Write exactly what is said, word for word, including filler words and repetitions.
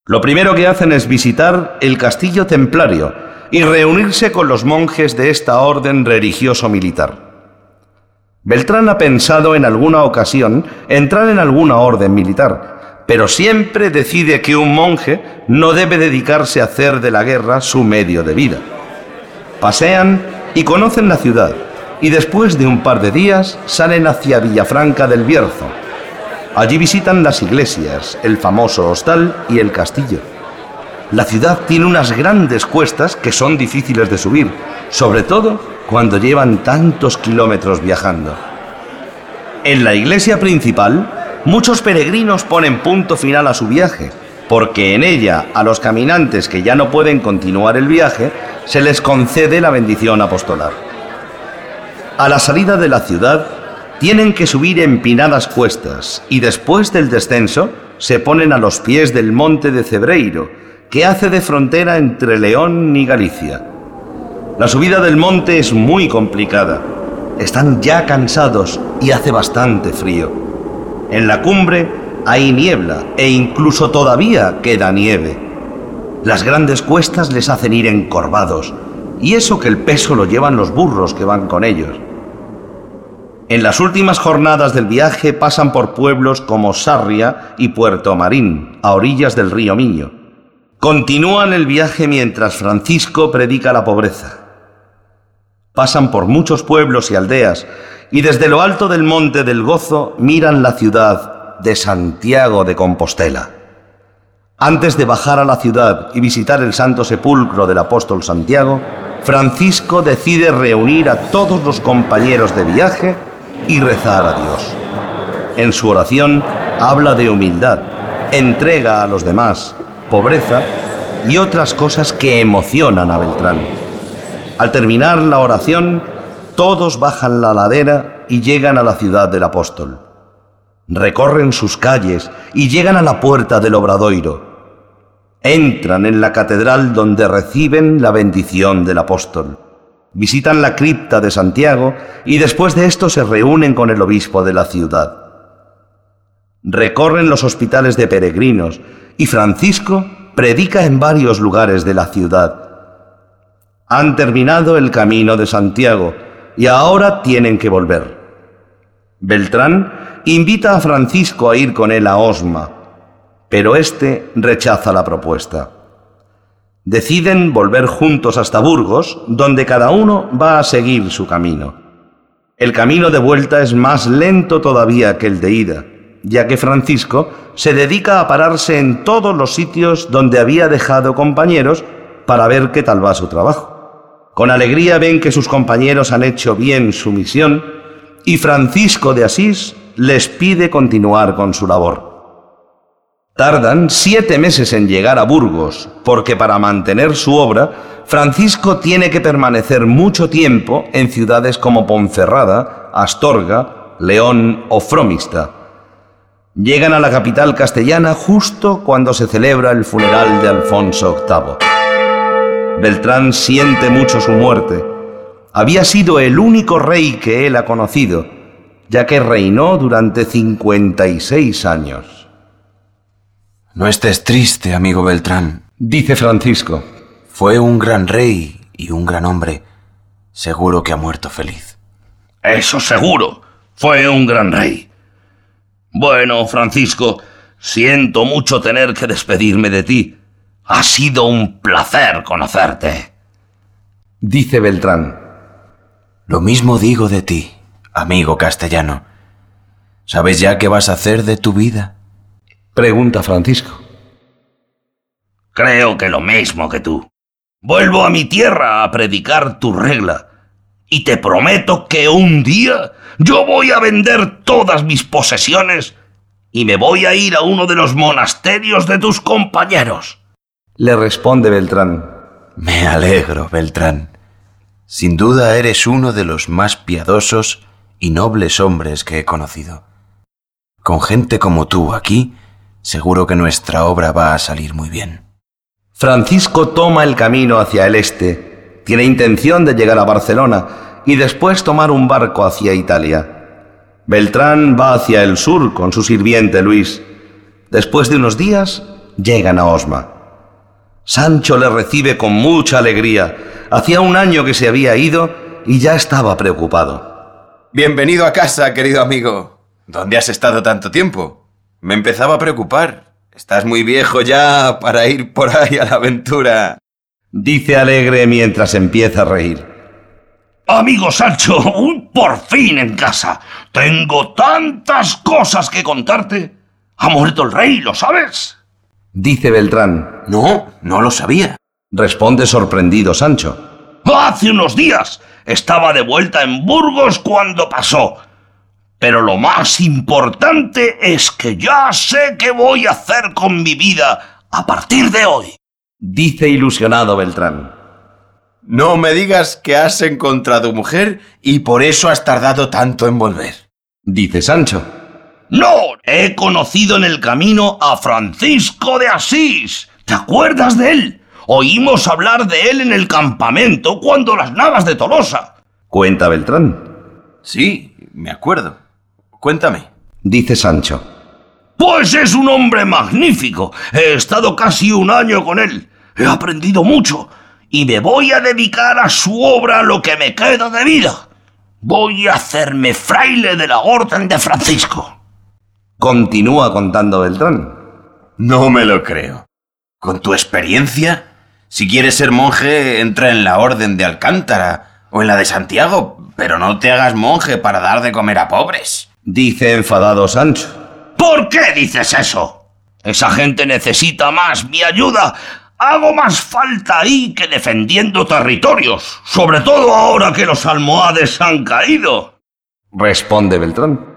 Lo primero que hacen es visitar el castillo templario y reunirse con los monjes de esta orden religioso-militar. Beltrán ha pensado en alguna ocasión entrar en alguna orden militar, pero siempre decide que un monje no debe dedicarse a hacer de la guerra su medio de vida. Pasean y conocen la ciudad, y después de un par de días salen hacia Villafranca del Bierzo. Allí visitan las iglesias, el famoso hostal y el castillo. La ciudad tiene unas grandes cuestas que son difíciles de subir, sobre todo cuando llevan tantos kilómetros viajando. En la iglesia principal, muchos peregrinos ponen punto final a su viaje, porque en ella a los caminantes que ya no pueden continuar el viaje se les concede la bendición apostolar. A la salida de la ciudad tienen que subir empinadas cuestas y después del descenso se ponen a los pies del monte de Cebreiro, que hace de frontera entre León y Galicia. La subida del monte es muy complicada. Están ya cansados y hace bastante frío. En la cumbre hay niebla e incluso todavía queda nieve. Las grandes cuestas les hacen ir encorvados, y eso que el peso lo llevan los burros que van con ellos. En las últimas jornadas del viaje pasan por pueblos como Sarria y Puerto Marín, a orillas del río Miño. Continúan el viaje mientras Francisco predica la pobreza. Pasan por muchos pueblos y aldeas y desde lo alto del Monte del Gozo miran la ciudad de Santiago de Compostela. Antes de bajar a la ciudad y visitar el Santo Sepulcro del apóstol Santiago, Francisco decide reunir a todos los compañeros de viaje y rezar a Dios. En su oración habla de humildad, entrega a los demás, pobreza y otras cosas que emocionan a Beltrán. Al terminar la oración, todos bajan la ladera y llegan a la ciudad del apóstol. Recorren sus calles y llegan a la puerta del Obradoiro. Entran en la catedral donde reciben la bendición del apóstol. Visitan la cripta de Santiago y después de esto se reúnen con el obispo de la ciudad. Recorren los hospitales de peregrinos y Francisco predica en varios lugares de la ciudad. Han terminado el camino de Santiago y ahora tienen que volver. Beltrán invita a Francisco a ir con él a Osma, pero éste rechaza la propuesta. Deciden volver juntos hasta Burgos, donde cada uno va a seguir su camino. El camino de vuelta es más lento todavía que el de ida, ya que Francisco se dedica a pararse en todos los sitios donde había dejado compañeros para ver qué tal va su trabajo. Con alegría ven que sus compañeros han hecho bien su misión y Francisco de Asís les pide continuar con su labor. Tardan siete meses en llegar a Burgos, porque para mantener su obra, Francisco tiene que permanecer mucho tiempo en ciudades como Ponferrada, Astorga, León o Fromista. Llegan a la capital castellana justo cuando se celebra el funeral de Alfonso octavo. Beltrán siente mucho su muerte. Había sido el único rey que él ha conocido, ya que reinó durante cincuenta y seis años. No estés triste, amigo Beltrán, dice Francisco. Fue un gran rey y un gran hombre. Seguro que ha muerto feliz. Eso seguro. Fue un gran rey. Bueno, Francisco, siento mucho tener que despedirme de ti. Ha sido un placer conocerte, dice Beltrán. Lo mismo digo de ti, amigo castellano. ¿Sabes ya qué vas a hacer de tu vida? Pregunta Francisco. Creo que lo mismo que tú. Vuelvo a mi tierra a predicar tu regla. Y te prometo que un día yo voy a vender todas mis posesiones y me voy a ir a uno de los monasterios de tus compañeros. Le responde Beltrán. Me alegro, Beltrán. Sin duda eres uno de los más piadosos y nobles hombres que he conocido. Con gente como tú aquí, seguro que nuestra obra va a salir muy bien. Francisco toma el camino hacia el este. Tiene intención de llegar a Barcelona y después tomar un barco hacia Italia. Beltrán va hacia el sur con su sirviente Luis. Después de unos días, llegan a Osma. Sancho le recibe con mucha alegría. Hacía un año que se había ido y ya estaba preocupado. Bienvenido a casa, querido amigo. ¿Dónde has estado tanto tiempo? Me empezaba a preocupar. Estás muy viejo ya para ir por ahí a la aventura, dice alegre mientras empieza a reír. Amigo Sancho, uy, por fin en casa. Tengo tantas cosas que contarte. Ha muerto el rey, ¿lo sabes? Dice Beltrán. No, no lo sabía. Responde sorprendido Sancho. Hace unos días estaba de vuelta en Burgos cuando pasó. Pero lo más importante es que ya sé qué voy a hacer con mi vida a partir de hoy, dice ilusionado Beltrán. No me digas que has encontrado mujer y por eso has tardado tanto en volver, dice Sancho. No, he conocido en el camino a Francisco de Asís. ¿Te acuerdas de él? Oímos hablar de él en el campamento cuando las navas de Tolosa, cuenta Beltrán. Sí, me acuerdo. Cuéntame, dice Sancho. Pues es un hombre magnífico. He estado casi un año con él. He aprendido mucho y me voy a dedicar a su obra lo que me queda de vida. Voy a hacerme fraile de la Orden de Francisco. Continúa contando Beltrán. No me lo creo. Con tu experiencia, si quieres ser monje, entra en la Orden de Alcántara o en la de Santiago, pero no te hagas monje para dar de comer a pobres, dice enfadado Sancho. ¿Por qué dices eso? Esa gente necesita más mi ayuda. Hago más falta ahí que defendiendo territorios, sobre todo ahora que los almohades han caído, responde Beltrán.